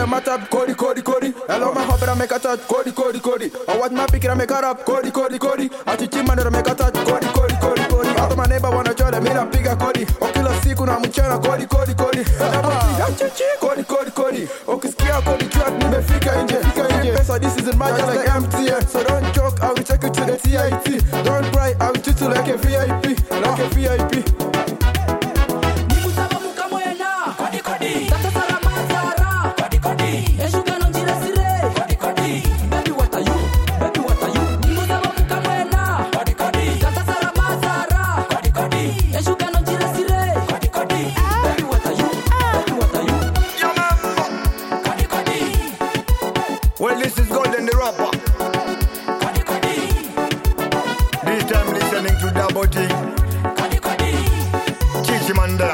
the matter, Cody. Hello, my hopper, I make a touch, Cody. I want my picker, I make her up, Cody. I teach him, I make a touch, Cody. Out of my neighbor, wanna join the middle, bigger Cody. Okila siku na mchana, Cody. Cody. Ukisikia Cody track, nimefika nje. Pesa, this isn't my just like MTN. So don't joke, I will take you to the TIT. Don't cry, I will treat you like a VIP. Well, this is Golden the Rapper. This time listening to Double T. Chichi Mandela.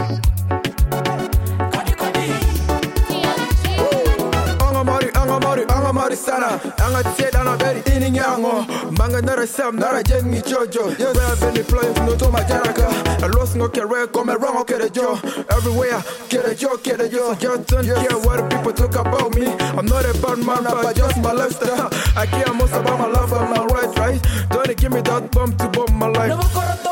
Angamari sana. Angatiyeda na beri ini nyango. Manga nara sam nara jengi jojo. Yes, where I've been deploying no to my jaraka. I lost no career, come wrong, okay the joe. Everywhere, get a joke. So just don't care what the people talk about me. I'm not a bad man, but just my lifestyle. I care most about my love and my rights, right? Don't give me that bump to bump my life.